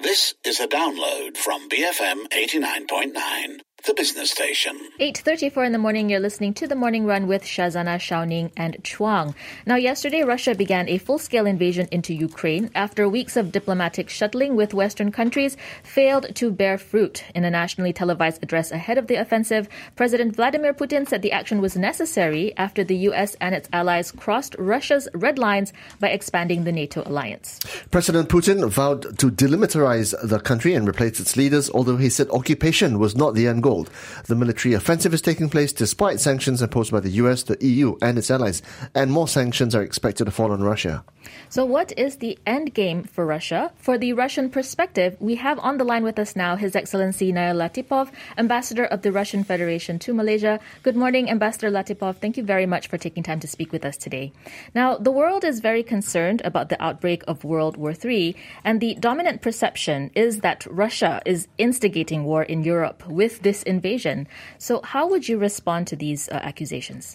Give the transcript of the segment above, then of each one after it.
This is a download from BFM 89.9, the business station. 8:34 in the morning, you're listening to The Morning Run with Shazana, Xiaoning and Chuang. Now, yesterday, Russia began a full-scale invasion into Ukraine after weeks of diplomatic shuttling with Western countries failed to bear fruit. In a nationally televised address ahead of the offensive, President Vladimir Putin said the action was necessary after the U.S. and its allies crossed Russia's red lines by expanding the NATO alliance. President Putin vowed to demilitarize the country and replace its leaders, although he said occupation was not the end goal. The military offensive is taking place despite sanctions imposed by the US, the EU and its allies, and more sanctions are expected to fall on Russia. So what is the end game for Russia? For the Russian perspective, we have on the line with us now His Excellency Nail Latipov, Ambassador of the Russian Federation to Malaysia. Good morning, Ambassador Latipov. Thank you very much for taking time to speak with us today. Now, the world is very concerned about the outbreak of World War III, and the dominant perception is that Russia is instigating war in Europe with this invasion. So how would you respond to these accusations?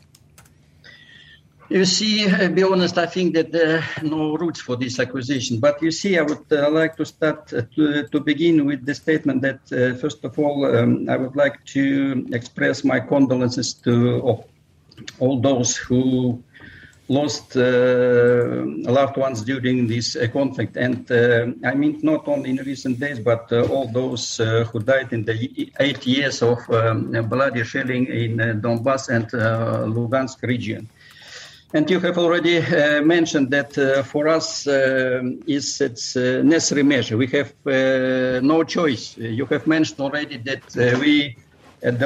You see, be honest, I think that there are no roots for this accusation. But you see, I would like to start to begin with the statement that, first of all, I would like to express my condolences to all those who lost loved ones during this conflict. And I mean, not only in recent days, but all those who died in the 8 years of bloody shelling in Donbass and Lugansk region. And you have already mentioned that for us it's a necessary measure. We have no choice. You have mentioned already that we, at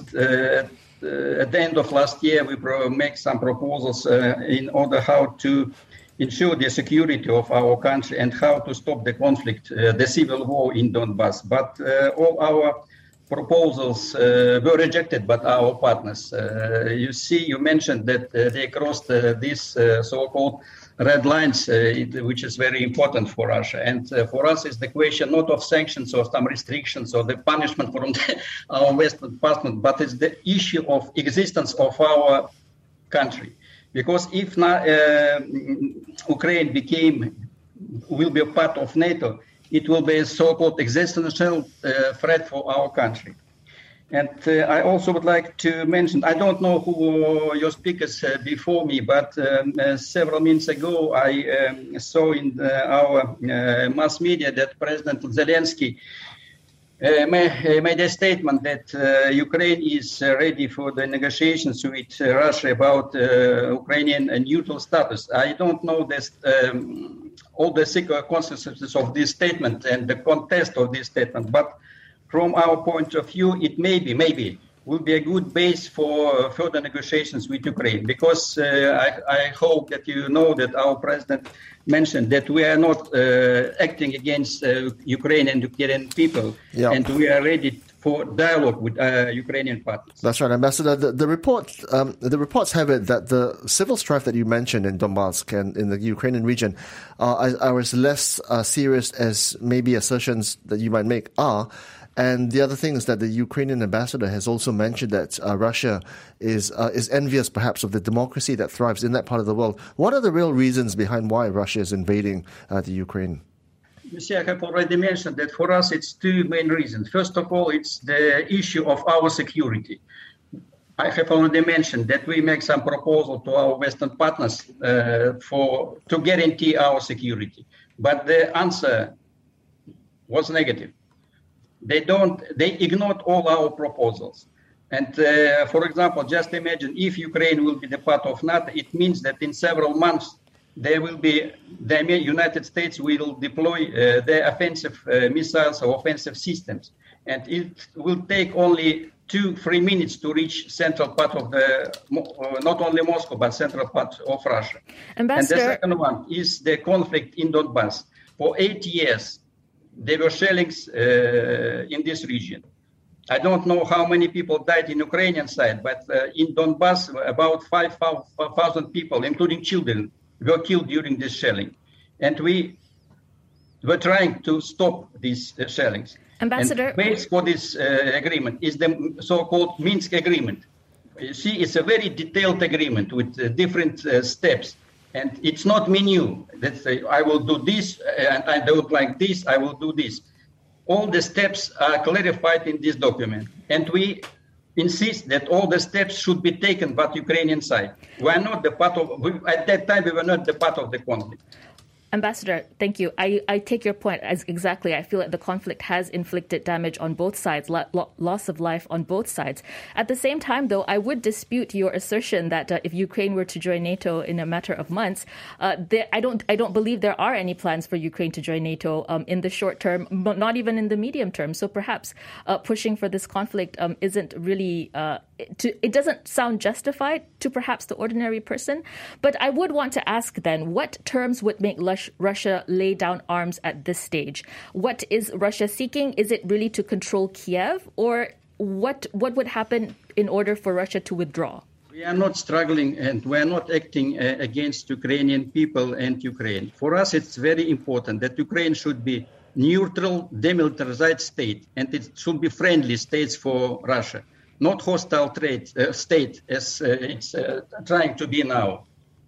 the end of last year, we make some proposals in order how to ensure the security of our country and how to stop the conflict, the civil war in Donbass. But all our proposals were rejected by our partners. You see, you mentioned that they crossed these so-called red lines, which is very important for Russia. And for us, it's the question not of sanctions or some restrictions or the punishment from our Western partners, but it's the issue of existence of our country. Because if Ukraine will be a part of NATO, it will be a so-called existential threat for our country. And I also would like to mention, I don't know who your speakers before me, but several minutes ago I saw in our mass media that President Zelensky made a statement that Ukraine is ready for the negotiations with Russia about Ukrainian neutral status. I don't know this, all the consequences of this statement and the context of this statement, but from our point of view, it maybe will be a good base for further negotiations with Ukraine, because I hope that you know that our president mentioned that we are not acting against Ukraine and Ukrainian people, and we are ready for dialogue with Ukrainian partners. That's right, Ambassador. The reports have it that the civil strife that you mentioned in Donbass and in the Ukrainian region are as less serious as maybe assertions that you might make are. And the other thing is that the Ukrainian ambassador has also mentioned that Russia is envious, perhaps, of the democracy that thrives in that part of the world. What are the real reasons behind why Russia is invading the Ukraine? You see, I have already mentioned that for us it's two main reasons. First of all, it's the issue of our security. I have already mentioned that we make some proposal to our Western partners to guarantee our security. But the answer was negative. They ignored all our proposals. And for example, just imagine if Ukraine will be the part of NATO, it means that in several months the United States will deploy their offensive missiles or offensive systems. And it will take only 2-3 minutes to reach central part of not only Moscow, but central part of Russia. Ambassador... And the second one is the conflict in Donbass. For 8 years, there were shellings in this region. I don't know how many people died in Ukrainian side, but in Donbass, about 5,000 people, including children, were killed during this shelling. And we were trying to stop these shellings. Ambassador... And the base for this agreement is the so-called Minsk agreement. You see, it's a very detailed agreement with different steps. And it's not menu that say, I will do this, and I don't like this, I will do this. All the steps are clarified in this document, and we insist that all the steps should be taken by the Ukrainian side. We are not the part of. At that time, we were not the part of the conflict. Ambassador, thank you. I take your point as exactly. I feel like the conflict has inflicted damage on both sides, loss of life on both sides. At the same time, though, I would dispute your assertion that if Ukraine were to join NATO in a matter of months, I don't believe there are any plans for Ukraine to join NATO in the short term, but not even in the medium term. So perhaps pushing for this conflict isn't really. It doesn't sound justified to perhaps the ordinary person. But I would want to ask then, what terms would make Russia lay down arms at this stage? What is Russia seeking? Is it really to control Kiev? Or what would happen in order for Russia to withdraw? We are not struggling and we are not acting against Ukrainian people and Ukraine. For us, it's very important that Ukraine should be neutral, demilitarized state, and it should be friendly states for Russia. Not hostile state as it's trying to be now.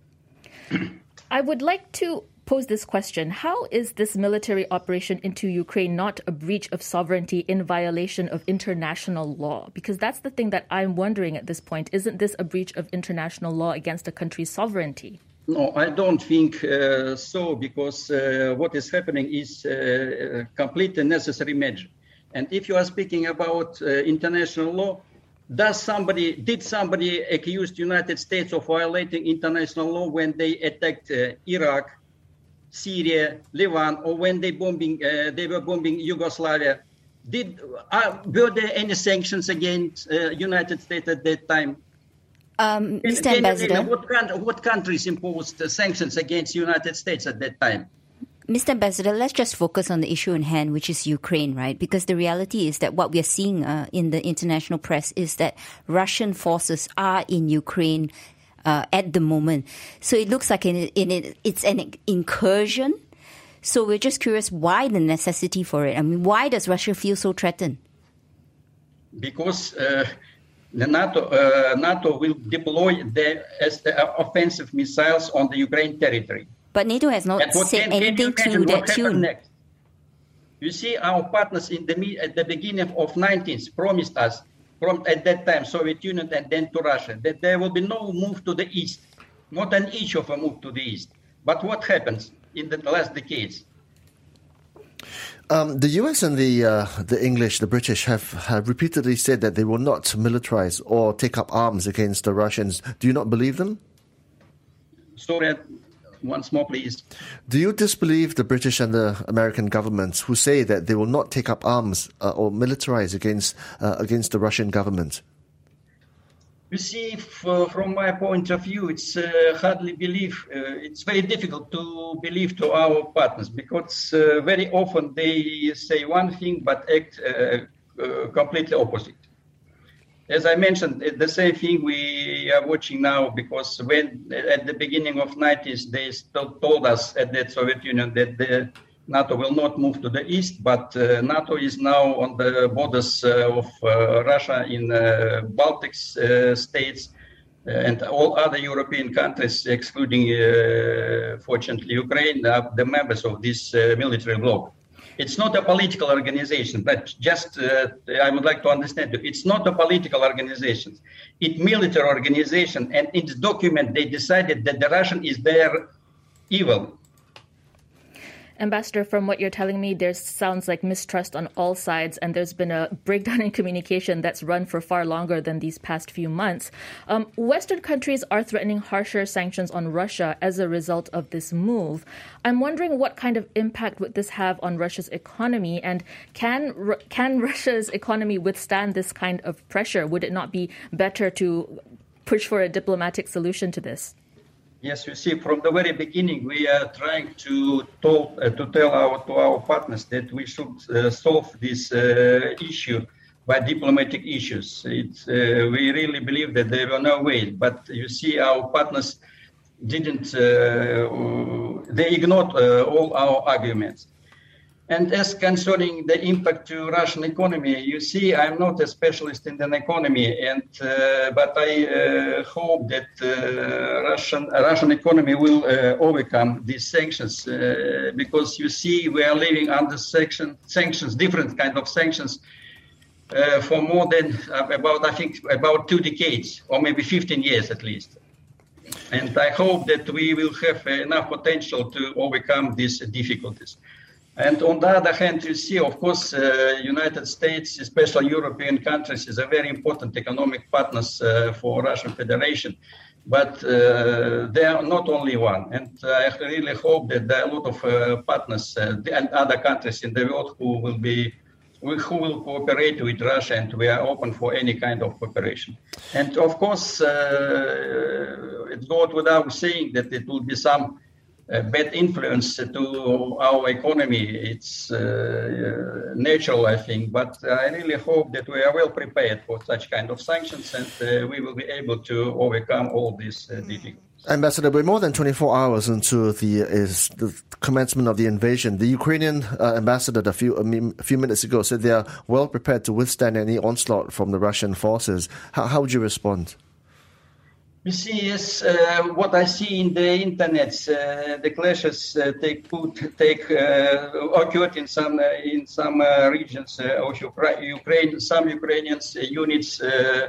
I would like to pose this question. How is this military operation into Ukraine not a breach of sovereignty in violation of international law? Because that's the thing that I'm wondering at this point. Isn't this a breach of international law against a country's sovereignty? No, I don't think so, because what is happening is a completely necessary measure. And if you are speaking about international law, did somebody accuse the United States of violating international law when they attacked Iraq, Syria, Lebanon, or when they were bombing Yugoslavia? Were there any sanctions against United States at that time? Mr. Ambassador, what countries imposed sanctions against United States at that time? Mr. Ambassador, let's just focus on the issue in hand, which is Ukraine, right? Because the reality is that what we are seeing in the international press is that Russian forces are in Ukraine at the moment. So it looks like it's an incursion. So we're just curious why the necessity for it. I mean, why does Russia feel so threatened? Because the NATO will deploy the offensive missiles on the Ukraine territory. But NATO has not said anything to that tune. Next? You see, our partners at the beginning of 19th promised us, at that time, Soviet Union and then to Russia, that there will be no move to the east, not an inch of a move to the east. But what happens in the last decades? The US and the English, the British, have repeatedly said that they will not militarize or take up arms against the Russians. Do you not believe them? Sorry, once more, please. Do you disbelieve the British and the American governments who say that they will not take up arms or militarize against the Russian government? You see, from my point of view, it's hardly belief. It's very difficult to believe to our partners because very often they say one thing but act completely opposite. As I mentioned, the same thing we are watching now, because when at the beginning of 90s, they told us at the Soviet Union that the NATO will not move to the east, but NATO is now on the borders of Russia in Baltic states and all other European countries, excluding, fortunately, Ukraine, are the members of this military bloc. It's not a political organization, but just I would like to understand you. It's not a political organization. It's military organization, and in the document they decided that the Russian is their evil. Ambassador, from what you're telling me, there sounds like mistrust on all sides, and there's been a breakdown in communication that's run for far longer than these past few months. Western countries are threatening harsher sanctions on Russia as a result of this move. I'm wondering what kind of impact would this have on Russia's economy, and can Russia's economy withstand this kind of pressure? Would it not be better to push for a diplomatic solution to this? Yes, you see, from the very beginning, we are trying to tell our partners that we should solve this issue by diplomatic issues. We really believe that there were no way. But you see, our partners didn't. They ignored all our arguments. And as concerning the impact to Russian economy, you see, I'm not a specialist in the economy, but I hope that Russian economy will overcome these sanctions because you see, we are living under sanctions, different kind of sanctions, for more than about 2 decades, or maybe 15 years at least. And I hope that we will have enough potential to overcome these difficulties. And on the other hand, you see, of course, United States, especially European countries, is a very important economic partners for Russian Federation. But they are not only one. And I really hope that there are a lot of partners and other countries in the world who will cooperate with Russia, and we are open for any kind of cooperation. And of course, it goes without saying that it will be some bad influence to our economy. It's natural, I think, but I really hope that we are well prepared for such kind of sanctions, and we will be able to overcome all these difficulties. Ambassador, we're more than 24 hours into the commencement of the invasion. The Ukrainian ambassador a few minutes ago said they are well prepared to withstand any onslaught from the Russian forces. How would you respond? You see, yes, what I see in the internet, the clashes occurred in some regions of Ukraine. Some Ukrainians units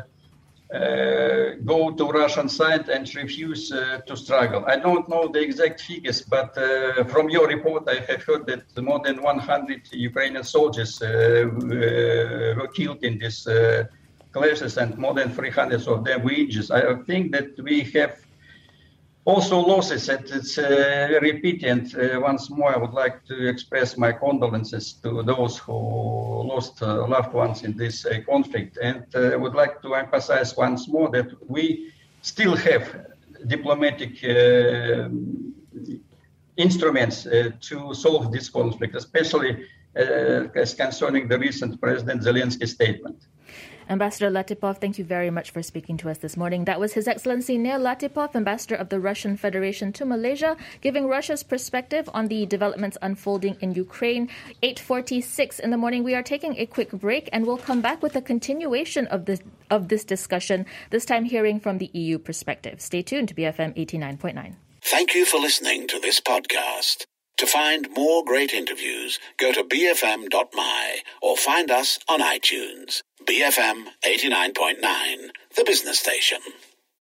go to Russian side and refuse to struggle. I don't know the exact figures, but from your report, I have heard that more than 100 Ukrainian soldiers were killed in this clashes, and more than 300 of them were injured. I think that we have also losses, and it's repeat. And once more, I would like to express my condolences to those who lost loved ones in this conflict. And I would like to emphasize once more that we still have diplomatic instruments to solve this conflict, especially as concerning the recent President Zelensky statement. Ambassador Latipov, thank you very much for speaking to us this morning. That was His Excellency Neil Latipov, Ambassador of the Russian Federation to Malaysia, giving Russia's perspective on the developments unfolding in Ukraine. 8:46 in the morning. We are taking a quick break, and we'll come back with a continuation of this discussion, this time hearing from the EU perspective. Stay tuned to BFM 89.9. Thank you for listening to this podcast. To find more great interviews, go to bfm.my or find us on iTunes. BFM 89.9, the business station.